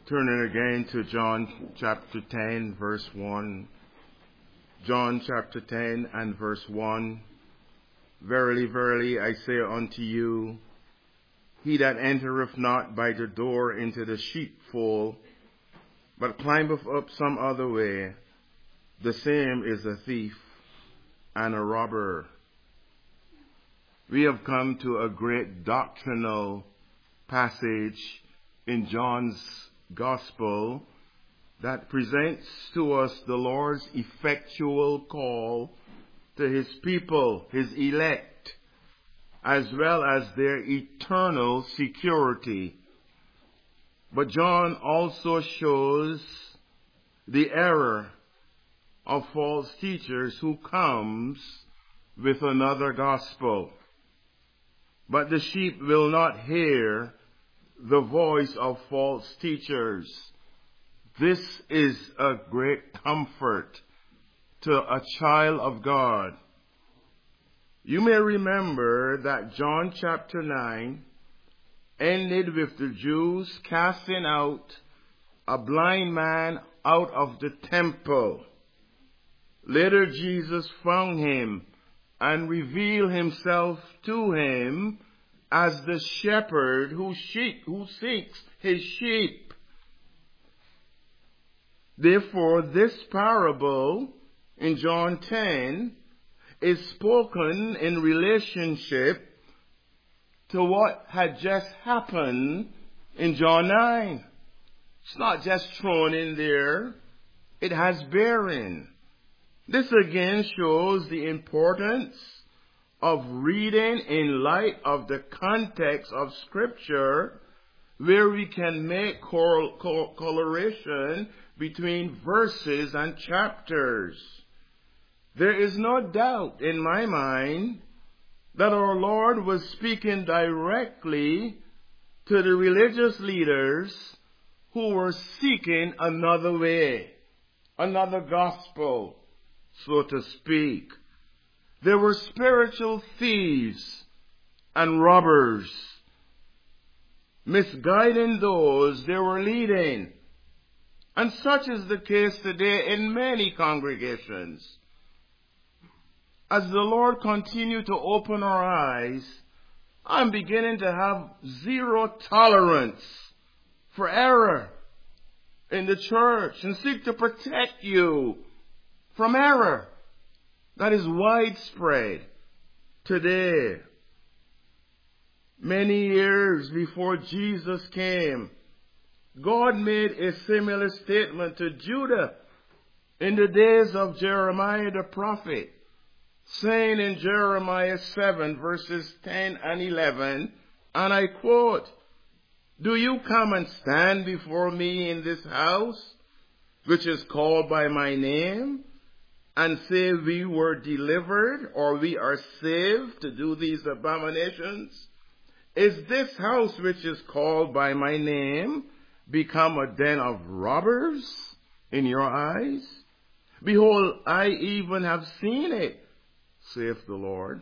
Turning again to John chapter 10, verse 1. John chapter 10 and verse 1. Verily, verily, I say unto you, he that entereth not by the door into the sheepfold, but climbeth up some other way, the same is a thief and a robber. We have come to a great doctrinal passage in John's Gospel that presents to us the Lord's effectual call to his people, his elect, as well as their eternal security. But John also shows the error of false teachers who comes with another gospel. But the sheep will not hear the voice of false teachers. This is a great comfort to a child of God. You may remember that John chapter 9 ended with the Jews casting out a blind man out of the temple. Later Jesus found him and revealed himself to him as the shepherd who seeks his sheep. Therefore, this parable in John 10 is spoken in relationship to what had just happened in John 9. It's not just thrown in there. It has bearing. This again shows the importance of reading in light of the context of Scripture, where we can make correlation between verses and chapters. There is no doubt in my mind that our Lord was speaking directly to the religious leaders who were seeking another way, another gospel, so to speak. They were spiritual thieves and robbers, misguiding those they were leading. And such is the case today in many congregations. As the Lord continues to open our eyes, I'm beginning to have zero tolerance for error in the church and seek to protect you from error that is widespread today. Many years before Jesus came, God made a similar statement to Judah in the days of Jeremiah the prophet, saying in Jeremiah 7 verses 10 and 11, and I quote, "Do you come and stand before me in this house, which is called by my name, and say we were delivered or we are saved to do these abominations? Is this house which is called by my name become a den of robbers in your eyes? Behold, I even have seen it, saith the Lord."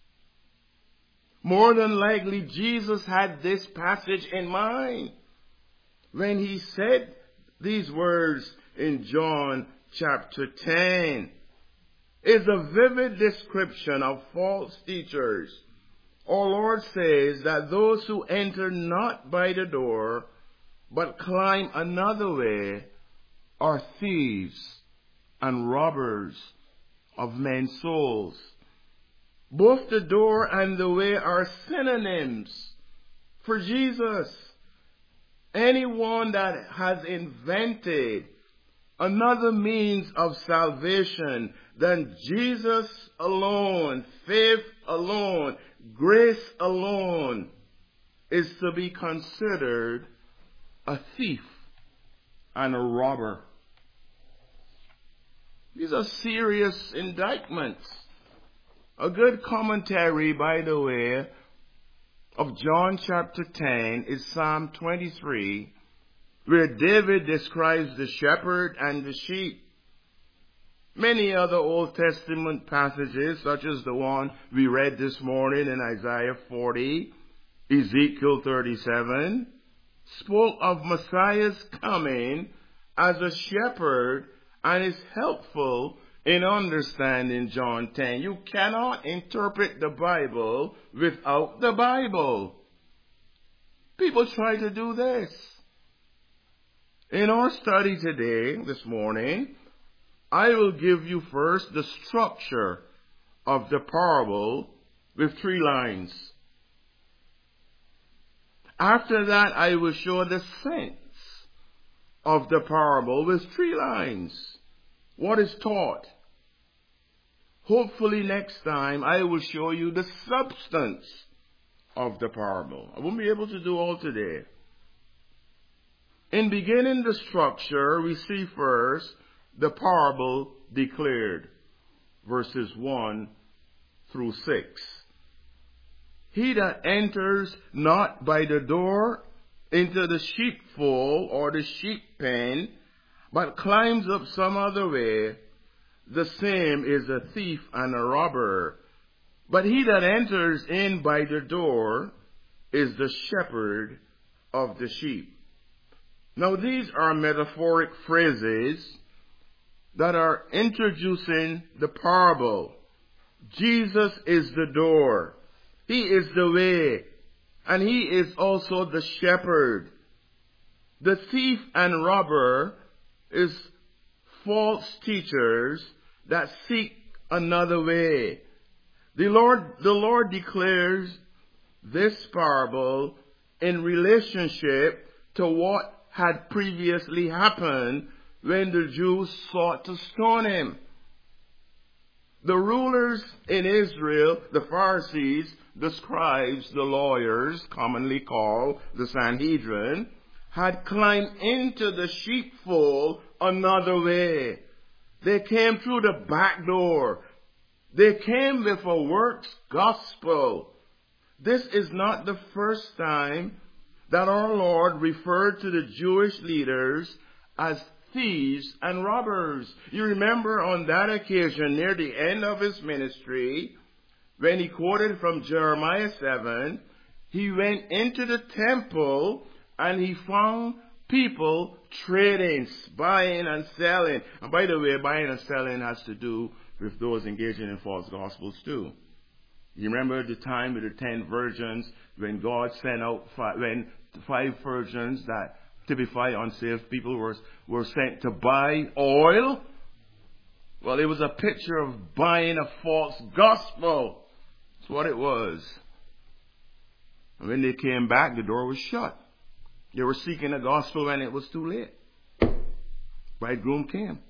More than likely, Jesus had this passage in mind when he said these words in John chapter 10. Is a vivid description of false teachers. Our Lord says that those who enter not by the door, but climb another way, are thieves and robbers of men's souls. Both the door and the way are synonyms for Jesus. Anyone that has invented another means of salvation than Jesus alone, faith alone, grace alone, is to be considered a thief and a robber. These are serious indictments. A good commentary, by the way, of John chapter 10 is Psalm 23, where David describes the shepherd and the sheep. Many other Old Testament passages, such as the one we read this morning in Isaiah 40, Ezekiel 37, spoke of Messiah's coming as a shepherd and is helpful in understanding John 10. You cannot interpret the Bible without the Bible. People try to do this. In our study today, this morning, I will give you first the structure of the parable with 3 lines. After that, I will show the sense of the parable with 3 lines. What is taught? Hopefully next time I will show you the substance of the parable. I won't be able to do all today. In beginning the structure, we see first the parable declared, verses 1 through 6. He that enters not by the door into the sheepfold or the sheep pen, but climbs up some other way, the same is a thief and a robber. But he that enters in by the door is the shepherd of the sheep. Now these are metaphoric phrases that are introducing the parable. Jesus is the door. He is the way. And he is also the shepherd. The thief and robber is false teachers that seek another way. The Lord declares this parable in relationship to what had previously happened when the Jews sought to stone him. The rulers in Israel, the Pharisees, the scribes, the lawyers, commonly called the Sanhedrin, had climbed into the sheepfold another way. They came through the back door. They came with a works gospel. This is not the first time that our Lord referred to the Jewish leaders as thieves and robbers. You remember on that occasion near the end of his ministry, when he quoted from Jeremiah 7, he went into the temple and he found people trading, buying and selling. And by the way, buying and selling has to do with those engaging in false gospels too. You remember the time with the 10 virgins when God sent out 5 virgins that typify unsaved people were sent to buy oil? Well, it was a picture of buying a false gospel. That's what it was. And when they came back, the door was shut. They were seeking the gospel when it was too late. Bridegroom came.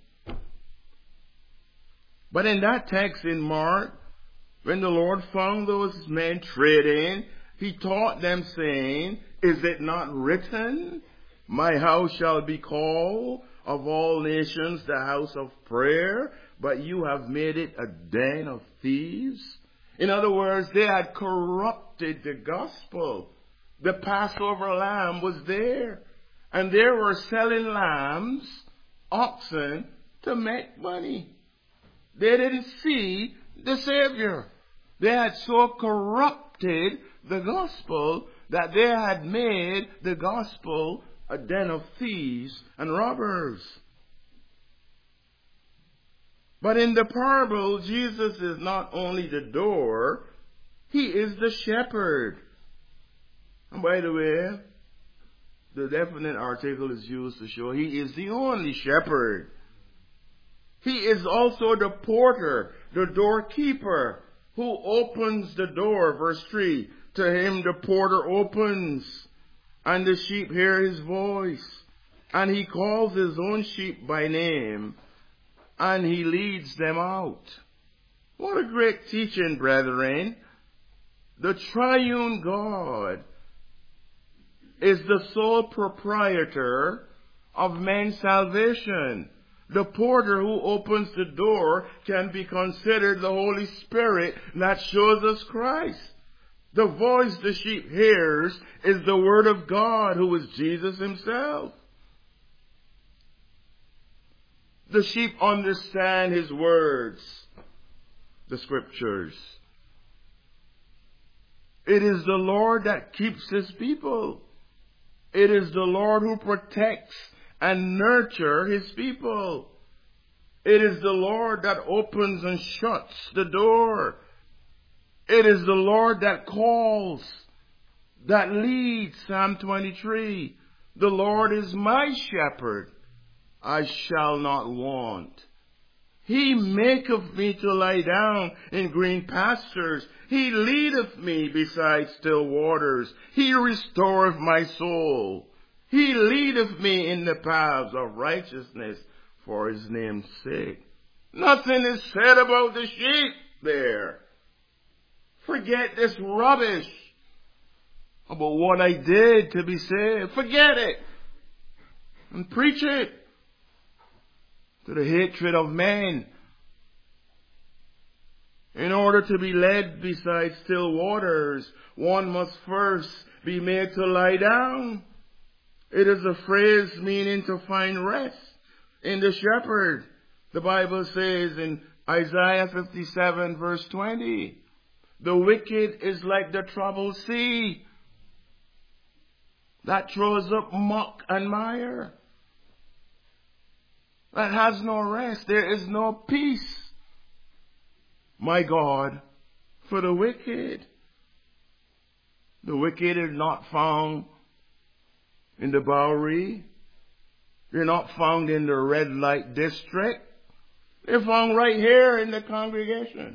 But in that text in Mark, when the Lord found those men trading, he taught them saying, is it not written, my house shall be called of all nations the house of prayer, but you have made it a den of thieves? In other words, they had corrupted the gospel. The Passover lamb was there, and they were selling lambs, oxen, to make money. They didn't see the Savior. They had so corrupted the gospel that they had made the gospel a den of thieves and robbers. But in the parable, Jesus is not only the door, he is the shepherd. And by the way, the definite article is used to show he is the only shepherd. He is also the porter, the doorkeeper, who opens the door, verse 3. To him the porter opens, and the sheep hear his voice. And he calls his own sheep by name, and he leads them out. What a great teaching, brethren. The triune God is the sole proprietor of man's salvation. The porter who opens the door can be considered the Holy Spirit that shows us Christ. The voice the sheep hears is the Word of God, who is Jesus himself. The sheep understand his words, the scriptures. It is the Lord that keeps his people. It is the Lord who protects and nurtures his people. It is the Lord that opens and shuts the door. It is the Lord that calls, that leads. Psalm 23. The Lord is my shepherd. I shall not want. He maketh me to lie down in green pastures. He leadeth me beside still waters. He restoreth my soul. He leadeth me in the paths of righteousness for his name's sake. Nothing is said about the sheep there. Forget this rubbish about what I did to be saved. Forget it. And preach it to the hatred of men. In order to be led beside still waters, one must first be made to lie down. It is a phrase meaning to find rest in the shepherd. The Bible says in Isaiah 57 verse 20, the wicked is like the troubled sea that throws up muck and mire, that has no rest. There is no peace, my God, for the wicked. The wicked is not found in the Bowery. They're not found in the red light district. They're found right here in the congregation.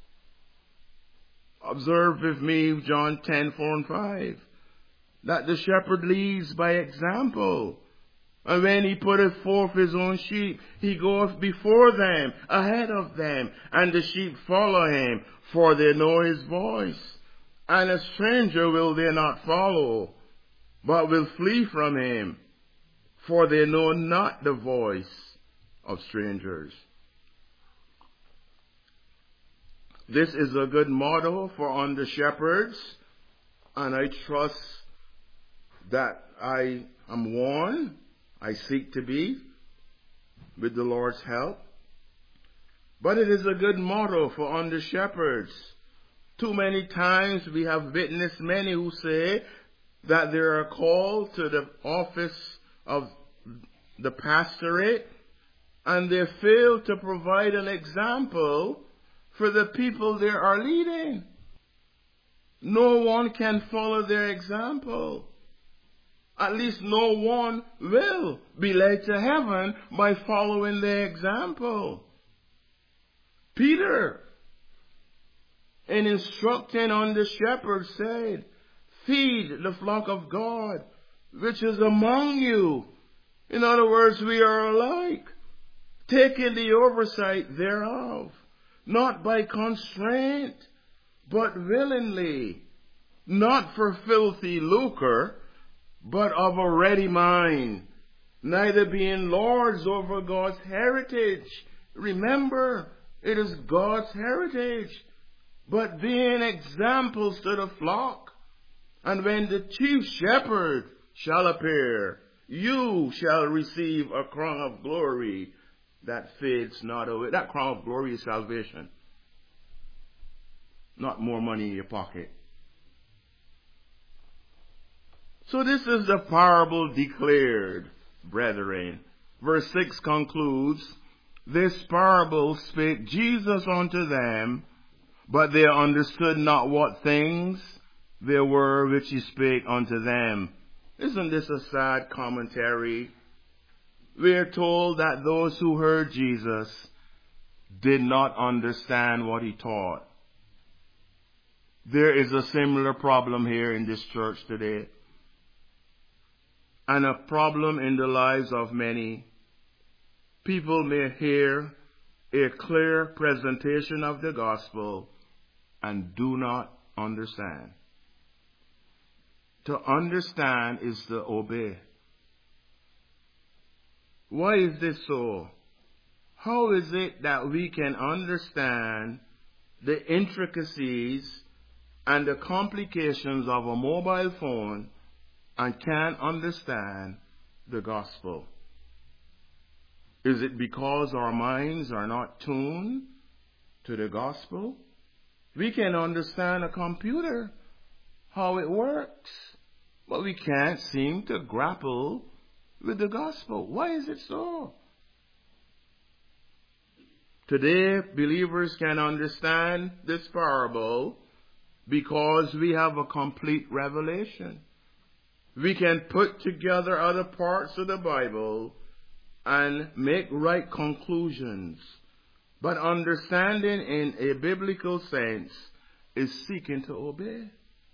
Observe with me John 10:4-5. That the shepherd leads by example. And when he putteth forth his own sheep, he goeth before them, ahead of them, and the sheep follow him, for they know his voice. And a stranger will they not follow, but will flee from him, for they know not the voice of strangers. This is a good motto for under shepherds, and I trust that I am one. I seek to be, with the Lord's help. But it is a good motto for under shepherds. Too many times we have witnessed many who say that they are called to the office of the pastorate, and they fail to provide an example for the people they are leading. No one can follow their example. At least no one will be led to heaven by following their example. Peter, in instructing on the shepherd, said, feed the flock of God, which is among you. In other words, we are alike, taking the oversight thereof, not by constraint, but willingly, not for filthy lucre, but of a ready mind, neither being lords over God's heritage. Remember, it is God's heritage, but being examples to the flock. And when the chief shepherd shall appear, you shall receive a crown of glory that fades not away. That crown of glory is salvation, not more money in your pocket. So this is the parable declared, brethren. Verse 6 concludes, this parable spake Jesus unto them, but they understood not what things they were which he spake unto them. Isn't this a sad commentary? We are told that those who heard Jesus did not understand what he taught. There is a similar problem here in this church today, and a problem in the lives of many. People may hear a clear presentation of the gospel and do not understand. To understand is to obey. Why is this so? How is it that we can understand the intricacies and the complications of a mobile phone and can't understand the gospel? Is it because our minds are not tuned to the gospel? We can understand a computer, how it works, but we can't seem to grapple with the gospel. Why is it so? Today, believers can understand this parable because we have a complete revelation. We can put together other parts of the Bible and make right conclusions. But understanding in a biblical sense is seeking to obey.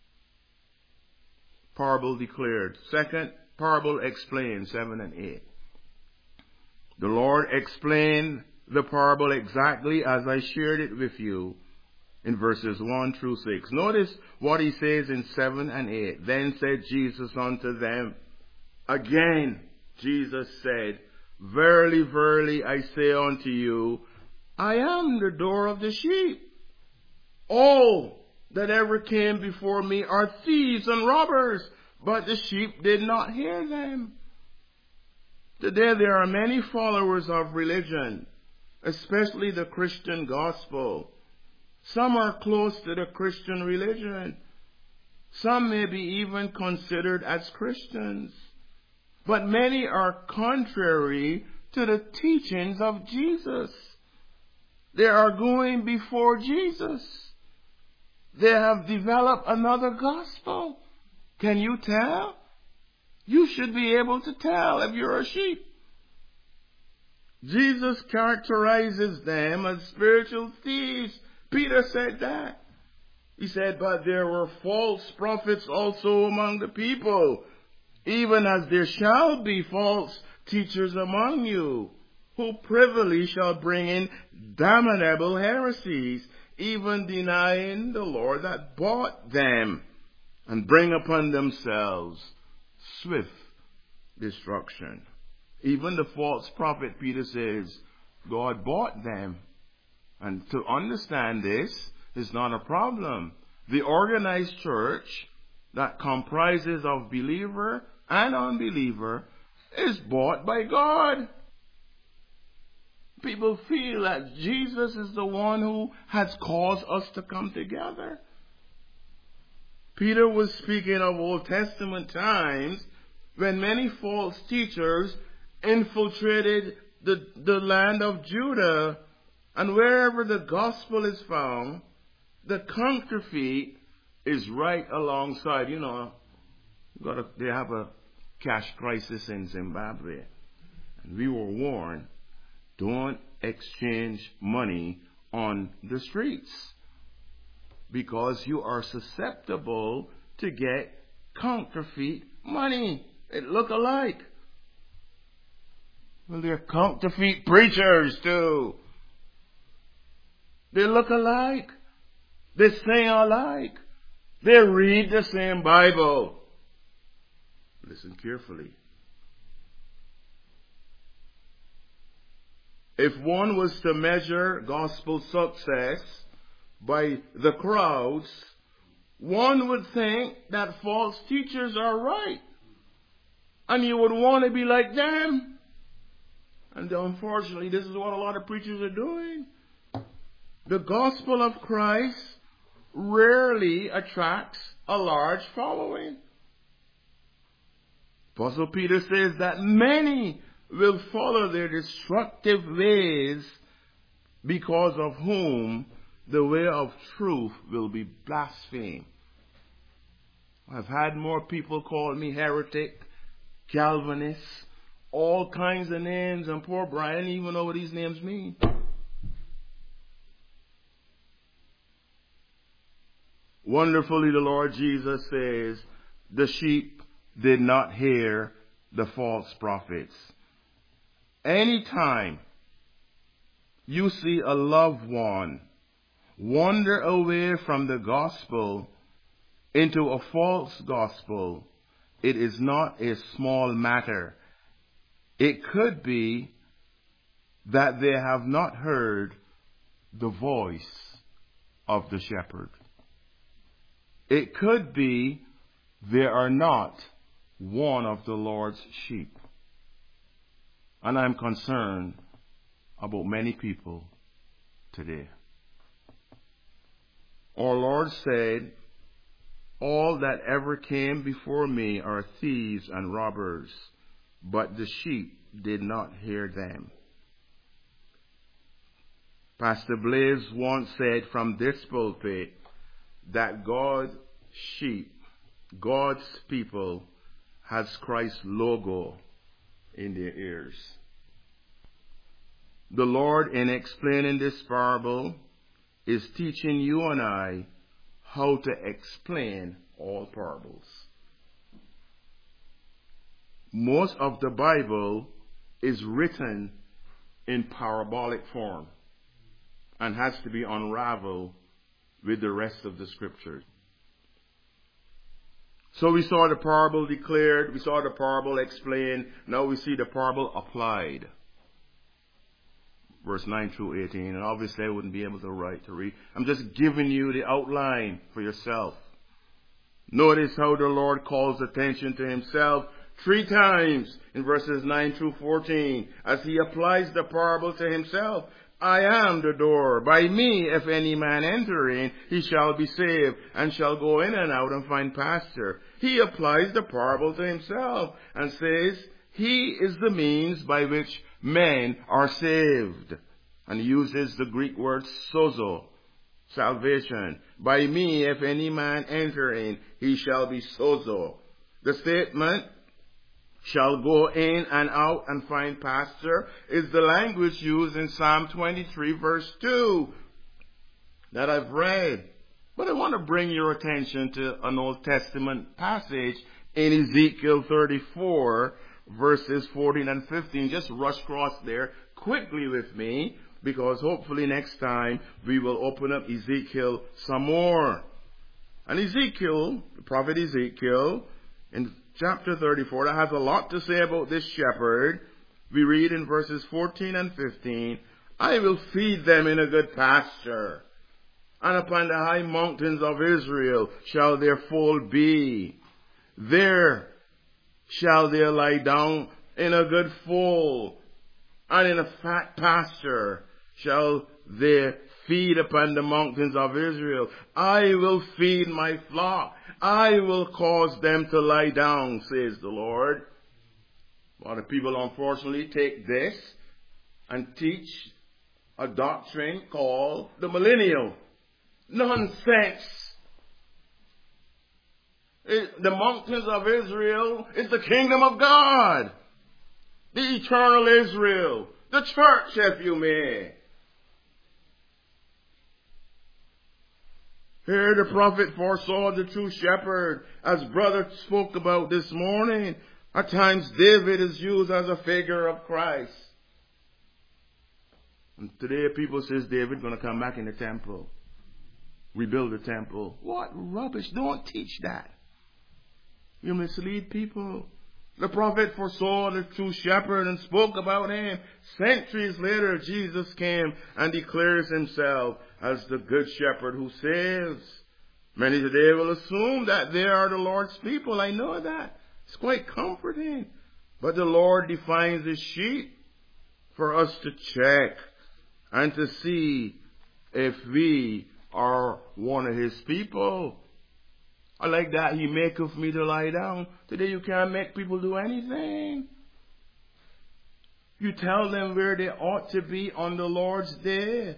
Parable declared. Second, parable explained, 7 and 8. The Lord explained the parable exactly as I shared it with you in verses 1 through 6. Notice what he says in 7 and 8. Then said Jesus unto them, again Jesus said, verily, verily, I say unto you, I am the door of the sheep. All that ever came before me are thieves and robbers, but the sheep did not hear them. Today there are many followers of religion, especially the Christian gospel. Some are close to the Christian religion. Some may be even considered as Christians. But many are contrary to the teachings of Jesus. They are going before Jesus. They have developed another gospel. Can you tell? You should be able to tell if you're a sheep. Jesus characterizes them as spiritual thieves. Peter said that. He said, but there were false prophets also among the people, even as there shall be false teachers among you, who privily shall bring in damnable heresies, even denying the Lord that bought them, and bring upon themselves swift destruction. Even the false prophet, Peter says, God bought them. And to understand this is not a problem. The organized church that comprises of believer and unbeliever is bought by God. People feel that Jesus is the one who has caused us to come together. Peter was speaking of Old Testament times when many false teachers infiltrated the land of Judah, and wherever the gospel is found, the counterfeit is right alongside. You know, they have a cash crisis in Zimbabwe, and we were warned, don't exchange money on the streets because you are susceptible to get counterfeit money. It look alike. Well, they're counterfeit preachers too. They look alike. They sing alike. They read the same Bible. Listen carefully. If one was to measure gospel success by the crowds, one would think that false teachers are right. And you would want to be like them. And unfortunately, this is what a lot of preachers are doing. The gospel of Christ rarely attracts a large following. Apostle Peter says that many will follow their destructive ways, because of whom the way of truth will be blasphemed. I've had more people call me heretic, Calvinist, all kinds of names, and poor Brian didn't even know what these names mean. Wonderfully, the Lord Jesus says, the sheep did not hear the false prophets. Anytime you see a loved one wander away from the gospel into a false gospel, it is not a small matter. It could be that they have not heard the voice of the shepherd. It could be they are not one of the Lord's sheep. And I'm concerned about many people today. Our Lord said, All that ever came before me are thieves and robbers, but the sheep did not hear them. Pastor Blaze once said from this pulpit that God's sheep, God's people, has Christ's logo in their ears. The Lord, in explaining this parable, is teaching you and I how to explain all parables. Most of the Bible is written in parabolic form and has to be unraveled with the rest of the scriptures. So we saw the parable declared, we saw the parable explained, now we see the parable applied. Verse 9 through 18, and obviously I wouldn't be able to read. I'm just giving you the outline for yourself. Notice how the Lord calls attention to himself 3 times in verses 9 through 14 as he applies the parable to himself. I am the door. By me, if any man enter in, he shall be saved, and shall go in and out and find pasture. He applies the parable to himself and says, he is the means by which men are saved. And he uses the Greek word sozo, salvation. By me, if any man enter in, he shall be sozo. The statement, shall go in and out and find pasture, is the language used in Psalm 23 verse 2 that I've read. But I want to bring your attention to an Old Testament passage in Ezekiel 34 verses 14 and 15. Just rush across there quickly with me, because hopefully next time we will open up Ezekiel some more. And Ezekiel, the prophet Ezekiel, in chapter 34, that has a lot to say about this shepherd. We read in verses 14 and 15, I will feed them in a good pasture, and upon the high mountains of Israel shall their fold be. There shall they lie down in a good fold, and in a fat pasture shall they feed upon the mountains of Israel. I will feed my flock. I will cause them to lie down, says the Lord. A lot of people, unfortunately, take this and teach a doctrine called the millennial. Nonsense. The mountains of Israel is the kingdom of God. The eternal Israel. The church, if you may. Here the prophet foresaw the true shepherd, as brother spoke about this morning. At times David is used as a figure of Christ. And today people says David going to come back in the temple. Rebuild the temple. What rubbish. Don't teach that. You mislead people. The prophet foresaw the true shepherd and spoke about him. Centuries later, Jesus came and declares himself as the good shepherd who saves. Many today will assume that they are the Lord's people. I know that. It's quite comforting. But the Lord defines his sheep for us to check and to see if we are one of his people. I like that. He maketh me to lie down. Today you can't make people do anything. You tell them where they ought to be on the Lord's day.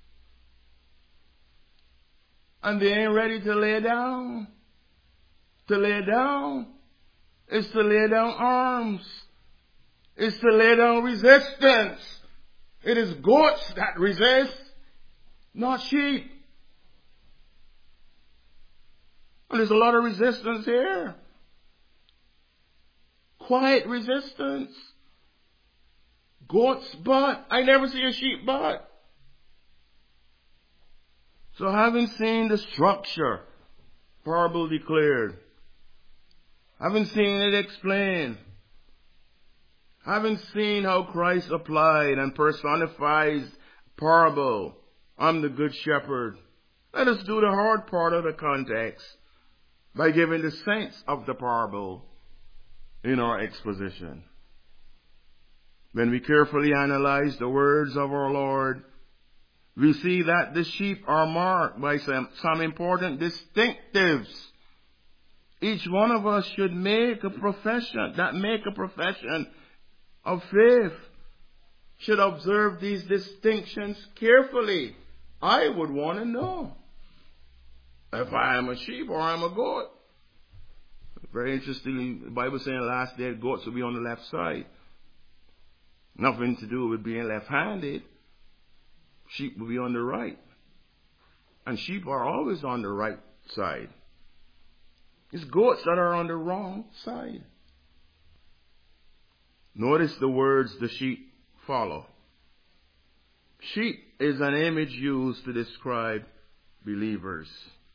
And they ain't ready to lay down. To lay down is to lay down arms. It's to lay down resistance. It is goats that resist, not sheep. And there's a lot of resistance here. Quiet resistance. Goat's butt. I never see a sheep butt. So having seen the structure, parable declared, having seen it explained, having seen how Christ applied and personifies parable, I'm the good shepherd, let us do the hard part of the context by giving the sense of the parable in our exposition. When we carefully analyze the words of our Lord, we see that the sheep are marked by some important distinctives Each one of us should make a profession of faith, should observe these distinctions carefully. I would want to know if I am a sheep or I'm a goat. Very interestingly, the Bible saying last day goats will be on the left side. Nothing to do with being left-handed. Sheep will be on the right. And sheep are always on the right side. It's goats that are on the wrong side. Notice the words the sheep follow. Sheep is an image used to describe believers.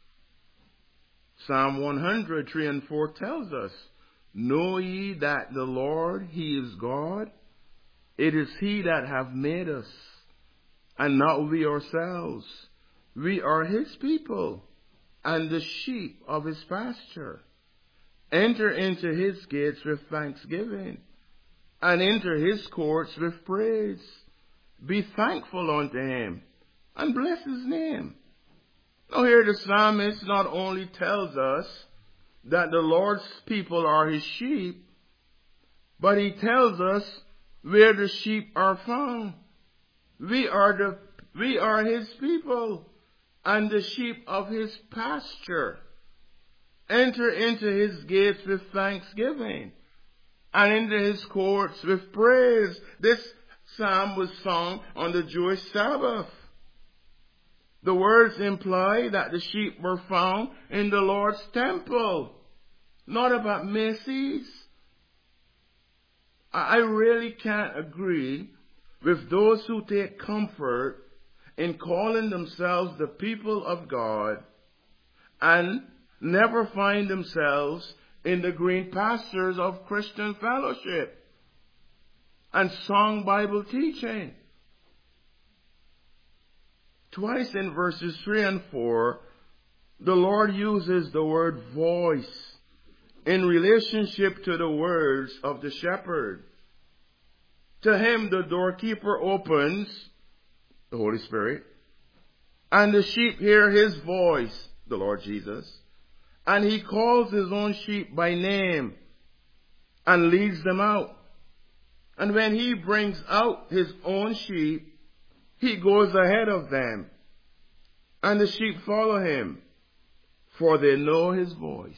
Psalm 100, 3 and 4 tells us, know ye that the Lord, He is God. It is He that hath made us, and not we ourselves. We are His people, and the sheep of His pasture. Enter into His gates with thanksgiving, and enter His courts with praise. Be thankful unto Him, and bless His name. Now here the psalmist not only tells us that the Lord's people are His sheep, but he tells us where the sheep are found. We are His people and the sheep of His pasture. Enter into His gates with thanksgiving and into His courts with praise. This psalm was sung on the Jewish Sabbath. The words imply that the sheep were found in the Lord's temple, not about Macy's. I really can't agree with those who take comfort in calling themselves the people of God and never find themselves in the green pastures of Christian fellowship and song Bible teaching. Twice in verses 3 and 4, the Lord uses the word voice in relationship to the words of the shepherd. To him the doorkeeper opens, the Holy Spirit, and the sheep hear His voice, the Lord Jesus, and He calls His own sheep by name and leads them out. And when He brings out His own sheep, He goes ahead of them, and the sheep follow Him, for they know His voice.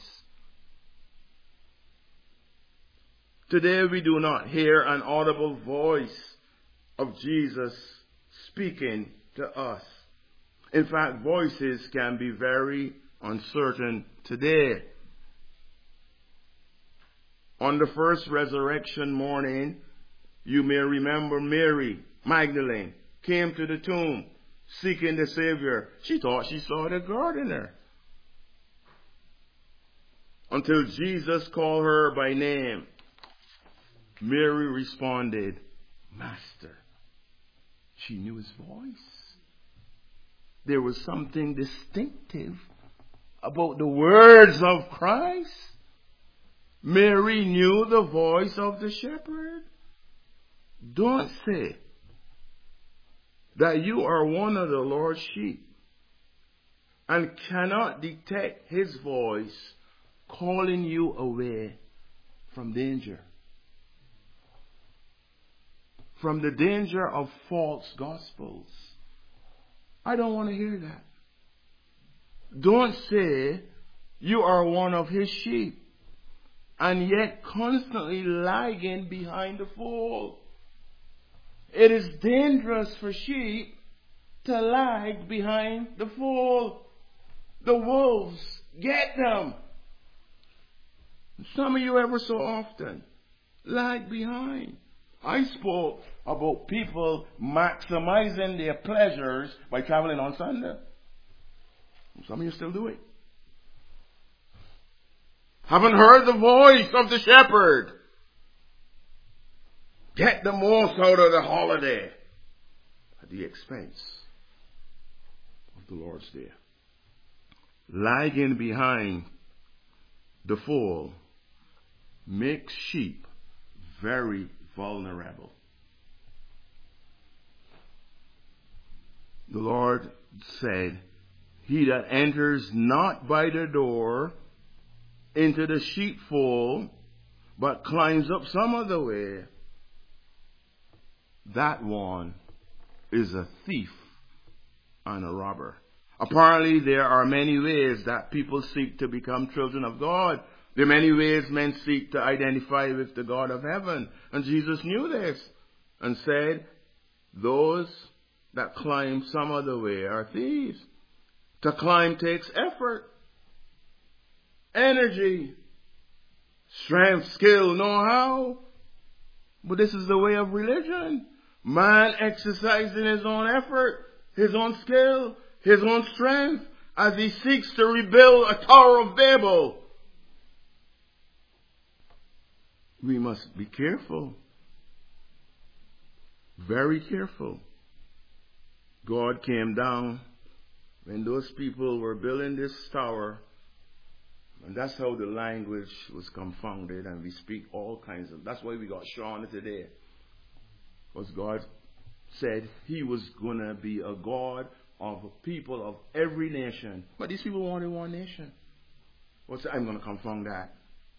Today we do not hear an audible voice of Jesus speaking to us. In fact, voices can be very uncertain today. On the first resurrection morning, you may remember Mary Magdalene came to the tomb seeking the Savior. She thought she saw the gardener, until Jesus called her by name. Mary responded, Master. She knew His voice. There was something distinctive about the words of Christ. Mary knew the voice of the shepherd. Don't say that you are one of the Lord's sheep and cannot detect His voice calling you away from danger. From the danger of false gospels. I don't want to hear that. Don't say you are one of His sheep and yet constantly lagging behind the fold. It is dangerous for sheep to lag behind the fold. The wolves get them. Some of you ever so often lag behind. I spoke about people maximizing their pleasures by traveling on Sunday. Some of you still do it. Haven't heard the voice of the shepherd. Get the most out of the holiday at the expense of the Lord's Day. Lagging behind the fold makes sheep very vulnerable. The Lord said, He that enters not by the door into the sheepfold, but climbs up some other way, that one is a thief and a robber. Apparently, there are many ways that people seek to become children of God. There are many ways men seek to identify with the God of heaven. And Jesus knew this and said, those that climb some other way are thieves. To climb takes effort, energy, strength, skill, know-how. But this is the way of religion. Man exercising his own effort, his own skill, his own strength, as he seeks to rebuild a Tower of Babel. We must be careful. Very careful. God came down when those people were building this tower. And that's how the language was confounded, and we speak all kinds of. That's why we got Sean today. Because God said he was going to be a God of people of every nation. But these people wanted one nation. I'm going to confound that.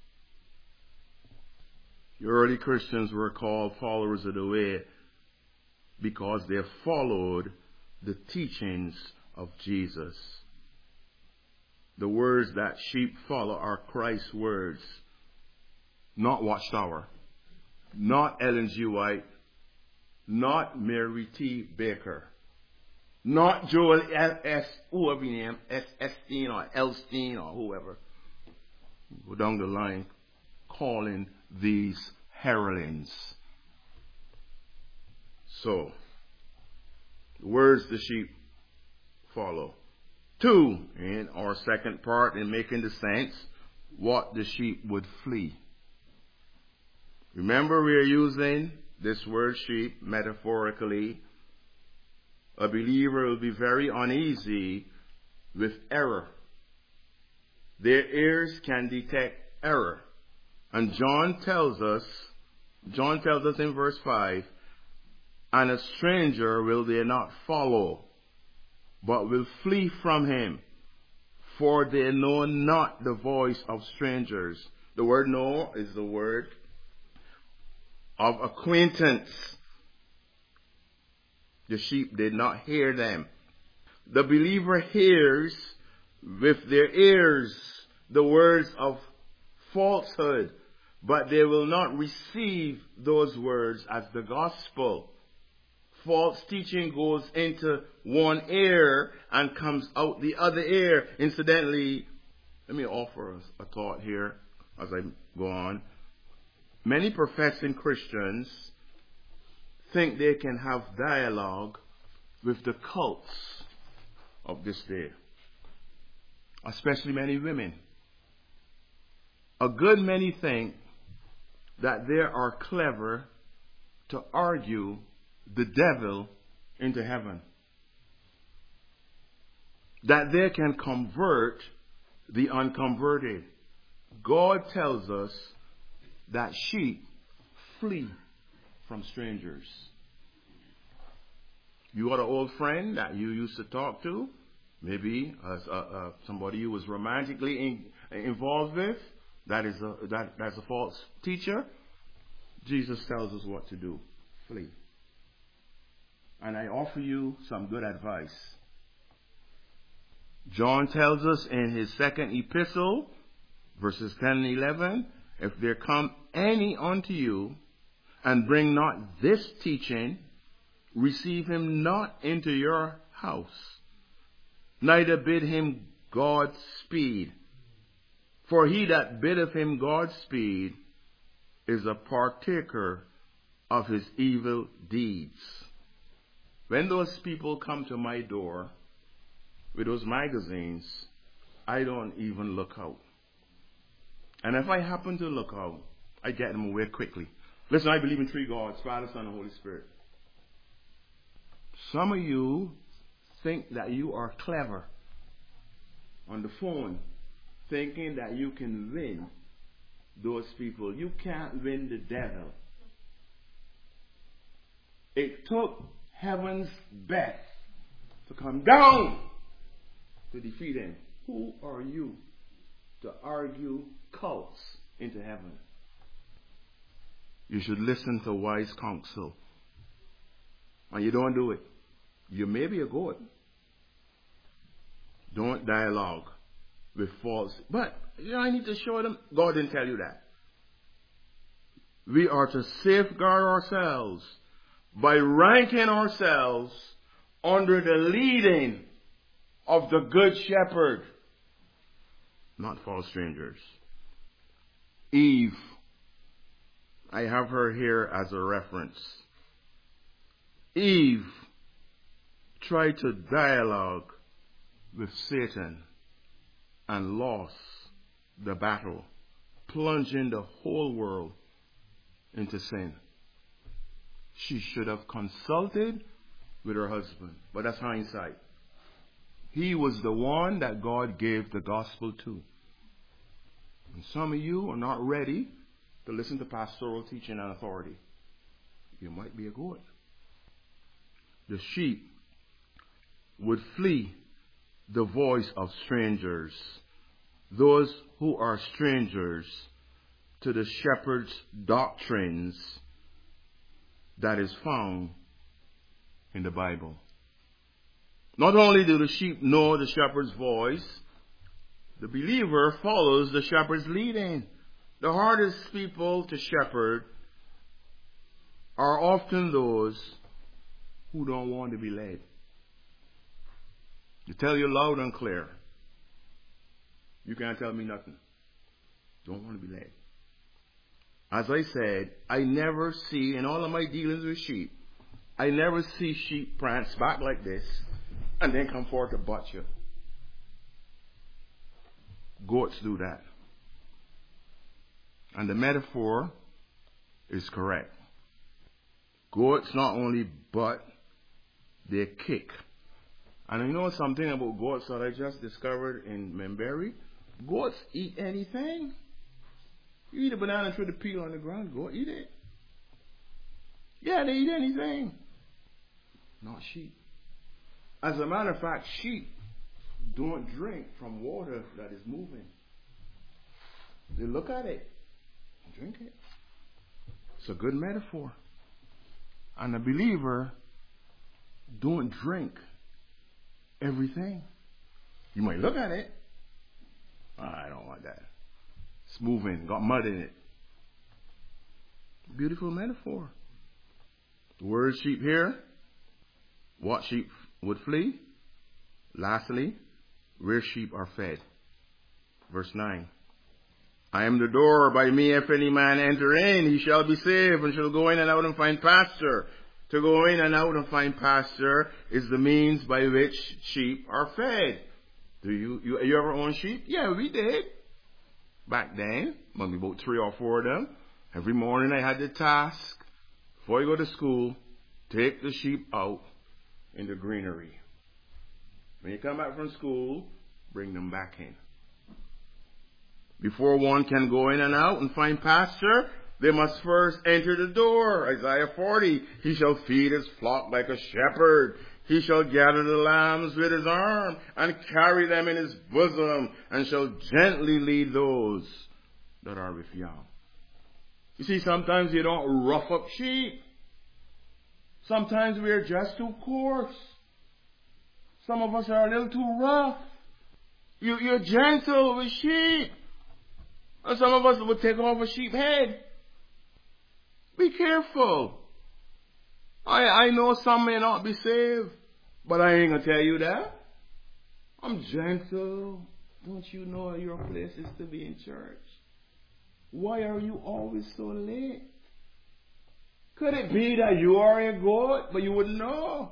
The early Christians were called followers of the way because they followed the teachings of Jesus. The words that sheep follow are Christ's words, not Watchtower, not Ellen G. White, not Mary T. Baker, not Joel S. whoever he named, S. Esteen or Elstein or whoever. Go down the line calling these heralings. So, the words the sheep follow. 2, in our second part, in making the saints, what the sheep would flee. Remember, we are using this word sheep metaphorically. A believer will be very uneasy with error. Their ears can detect error. And John tells us in verse 5, and a stranger will they not follow, but will flee from him, for they know not the voice of strangers. The word know is the word of acquaintance. The sheep did not hear them. The believer hears with their ears the words of falsehood, but they will not receive those words as the gospel. False teaching goes into one ear and comes out the other ear. Incidentally, let me offer a thought here as I go on. Many professing Christians think they can have dialogue with the cults of this day, especially many women. A good many think that they are clever to argue the devil into heaven, that they can convert the unconverted. God tells us that sheep flee from strangers. You got an old friend that you used to talk to, maybe as somebody you was romantically involved with. That's a false teacher. Jesus tells us what to do. Flee. And I offer you some good advice. John tells us in his second epistle, verses 10 and 11, if there come any unto you, and bring not this teaching, receive him not into your house, neither bid him God speed. For he that biddeth him God speed is a partaker of his evil deeds. When those people come to my door with those magazines, I don't even look out. And if I happen to look out, I get them away quickly. Listen, I believe in 3 gods, Father, Son, and Holy Spirit. Some of you think that you are clever on the phone, thinking that you can win those people. You can't win the devil. It took heaven's best to come down to defeat him. Who are you to argue cults into heaven. You should listen to wise counsel. And you don't do it. You may be a goat. Don't dialogue with false. But, I need to show them. God didn't tell you that. We are to safeguard ourselves by ranking ourselves under the leading of the Good Shepherd, not false strangers. Eve, I have her here as a reference. Eve tried to dialogue with Satan and lost the battle, plunging the whole world into sin. She should have consulted with her husband, but that's hindsight. He was the one that God gave the gospel to. And some of you are not ready to listen to pastoral teaching and authority. You might be a goat. The sheep would flee the voice of strangers, those who are strangers to the shepherd's doctrines that is found in the Bible. Not only do the sheep know the shepherd's voice, the believer follows the shepherd's leading. The hardest people to shepherd are often those who don't want to be led. To tell you loud and clear, you can't tell me nothing. Don't want to be led. As I said, I never see, in all of my dealings with sheep, I never see sheep prance back like this and then come forward to butt you. Goats do that. And the metaphor is correct. Goats not only butt, they kick. And you know something about goats that I just discovered in Memberry? Goats eat anything. You eat a banana and throw the peel on the ground, go eat it. Yeah, they eat anything. Not sheep. As a matter of fact, sheep don't drink from water that is moving. They look at it and drink it. It's a good metaphor. And a believer don't drink everything. You might look at it. I don't want that. It's moving, got mud in it. Beautiful metaphor. The word sheep here, what sheep would flee. Lastly, where sheep are fed. Verse 9. I am the door, by me if any man enter in, he shall be saved and shall go in and out and find pasture. To go in and out and find pasture is the means by which sheep are fed. Do you ever own sheep? Yeah, we did. Back then, maybe about 3 or 4 of them. Every morning I had the task, before you go to school, take the sheep out in the greenery. When you come back from school, bring them back in. Before one can go in and out and find pasture, they must first enter the door. Isaiah 40, he shall feed his flock like a shepherd. He shall gather the lambs with his arm and carry them in his bosom and shall gently lead those that are with young. You see, sometimes you don't rough up sheep. Sometimes we are just too coarse. Some of us are a little too rough. You're gentle with sheep. And some of us would take off a sheep head. Be careful. I know some may not be saved, but I ain't going to tell you that. I'm gentle. Don't you know your place is to be in church? Why are you always so late? Could it be that you are a goat, but you wouldn't know?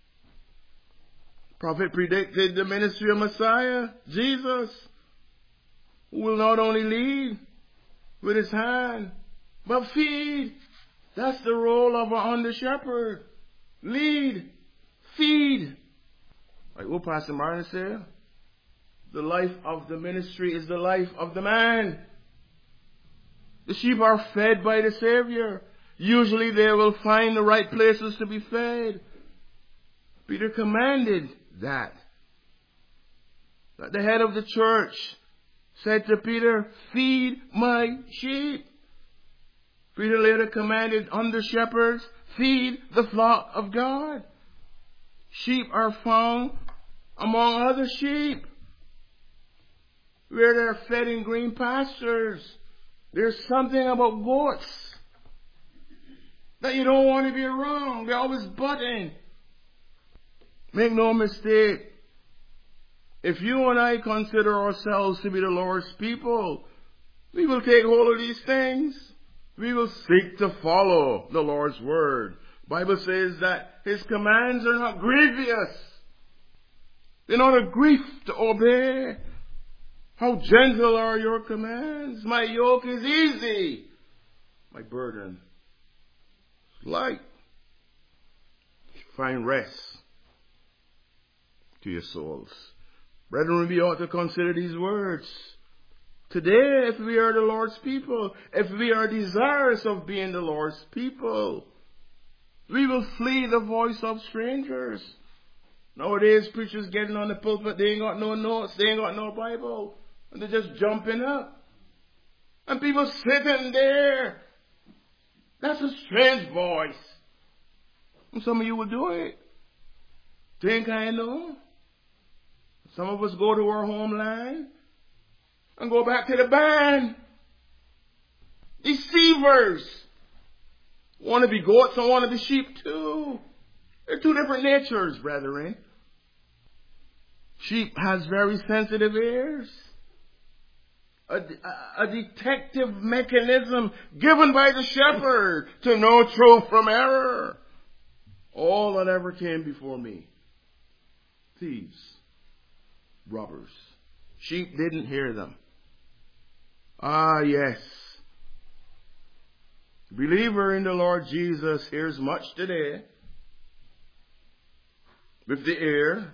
Prophet predicted the ministry of Messiah, Jesus, who will not only lead with his hand, but feed. That's the role of an under shepherd. Lead, feed. Like what Pastor Martin said, the life of the ministry is the life of the man. The sheep are fed by the Savior. Usually they will find the right places to be fed. Peter commanded that the head of the church said to Peter, feed my sheep. Peter later commanded under shepherds, feed the flock of God. Sheep are found among other sheep, where they're fed in green pastures. There's something about goats that you don't want to be around. They're always butting. Make no mistake, if you and I consider ourselves to be the Lord's people, we will take hold of these things. We will seek to follow the Lord's word. The Bible says that His commands are not grievous. They're not a grief to obey. How gentle are your commands. My yoke is easy. My burden is light. Find rest to your souls. Brethren, we ought to consider these words. Today, if we are the Lord's people, if we are desirous of being the Lord's people, we will flee the voice of strangers. Nowadays, preachers getting on the pulpit, they ain't got no notes, they ain't got no Bible, and they're just jumping up. And people sitting there. That's a strange voice. And some of you will do it. Think I know? Some of us go to our homeland and go back to the band. Deceivers. Want to be goats and want to be sheep too. They're two different natures, brethren. Sheep has very sensitive ears. A detective mechanism given by the shepherd to know truth from error. All that ever came before me. Thieves. Robbers. Sheep didn't hear them. Ah, yes. Believer in the Lord Jesus hears much today with the ear,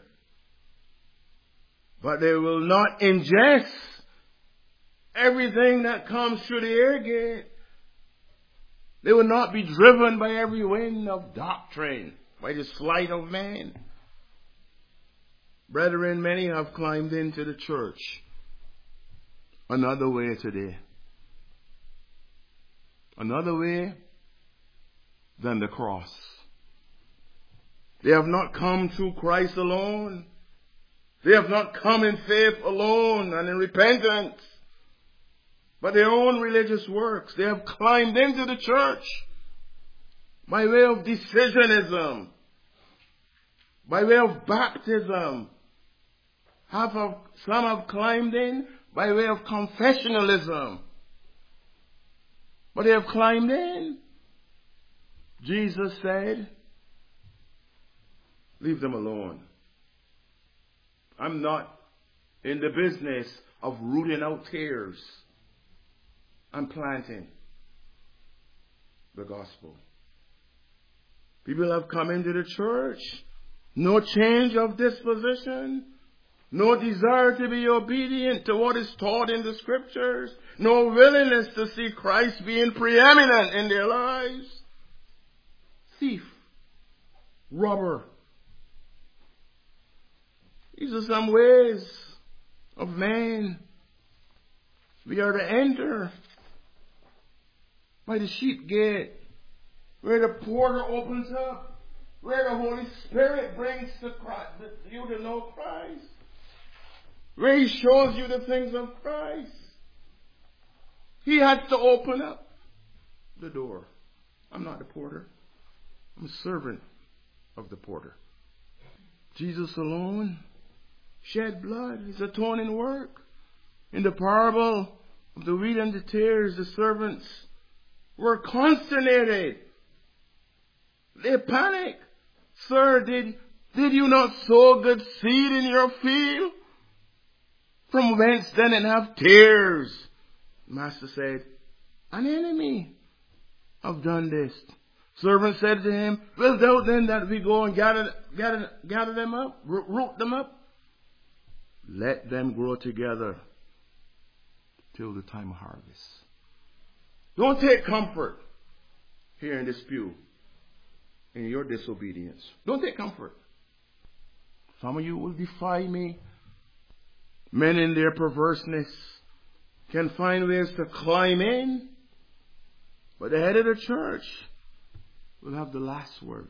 but they will not ingest everything that comes through the ear gate. They will not be driven by every wind of doctrine, by the sleight of man. Brethren, many have climbed into the church another way today. Another way than the cross. They have not come through Christ alone. They have not come in faith alone and in repentance, but their own religious works. They have climbed into the church by way of decisionism, by way of baptism. Some have climbed in by way of confessionalism. But they have climbed in. Jesus said, leave them alone. I'm not in the business of rooting out tares. I'm planting the gospel. People have come into the church. No change of disposition. No desire to be obedient to what is taught in the scriptures. No willingness to see Christ being preeminent in their lives. Thief. Robber. These are some ways of man. We are to enter by the sheep gate, where the porter opens up, where the Holy Spirit brings you to know Christ, where He shows you the things of Christ. He has to open up the door. I'm not the porter. I'm a servant of the porter. Jesus alone shed blood. His atoning work. In the parable of the wheat and the tares, the servants were consternated. They panicked. Sir, did you not sow good seed in your field? From whence then it have tares? Master said, an enemy have done this. Servant said to him, wilt thou then that we go and gather them up, root them up? Let them grow together till the time of harvest. Don't take comfort here in this pew in your disobedience. Don't take comfort. Some of you will defy me. Men in their perverseness can find ways to climb in, but the head of the church will have the last word.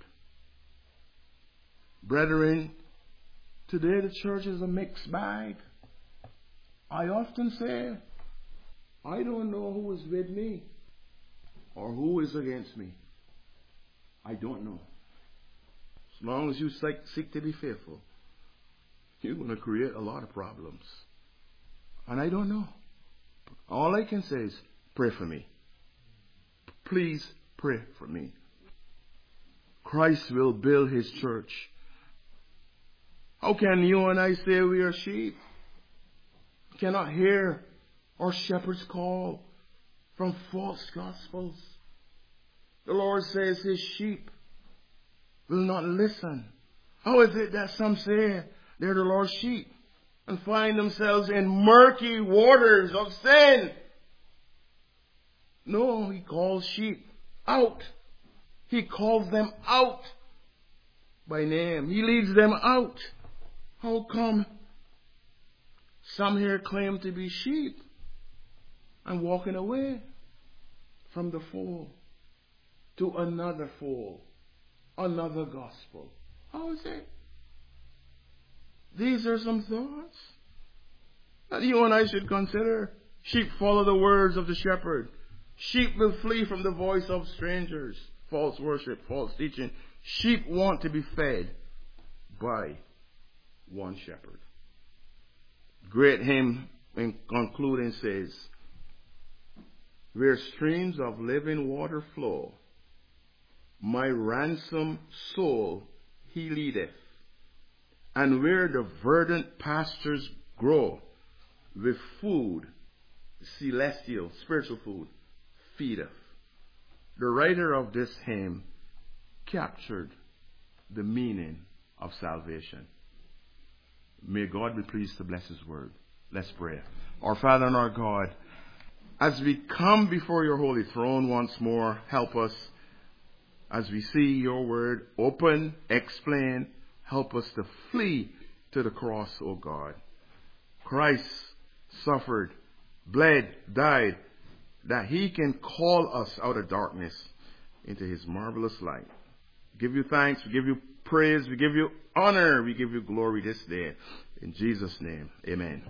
Brethren, today the church is a mixed bag. I often say, I don't know who is with me or who is against me. I don't know. As long as you seek to be faithful, you're going to create a lot of problems. And I don't know. All I can say is, pray for me. Please pray for me. Christ will build his church. How can you and I say we are sheep? Cannot hear our shepherd's call from false gospels. The Lord says his sheep will not listen. How is it that some say they're the Lord's sheep and find themselves in murky waters of sin? No, he calls sheep out. He calls them out by name. He leads them out. How come some here claim to be sheep and walking away from the fold to another fold, another gospel? How is it? These are some thoughts that you and I should consider. Sheep follow the words of the shepherd. Sheep will flee from the voice of strangers, false worship, false teaching. Sheep want to be fed by one shepherd. Great hymn in concluding says, where streams of living water flow, my ransomed soul he leadeth, and where the verdant pastures grow, with food, celestial, spiritual food, feedeth. The writer of this hymn captured the meaning of salvation. May God be pleased to bless his word. Let's pray. Our Father and our God, as we come before your holy throne once more, help us as we see your word open, explain, help us to flee to the cross, O God. Christ suffered, bled, died, that he can call us out of darkness into his marvelous light. We give you thanks, we give you praise, we give you honor, we give you glory this day. In Jesus' name, amen.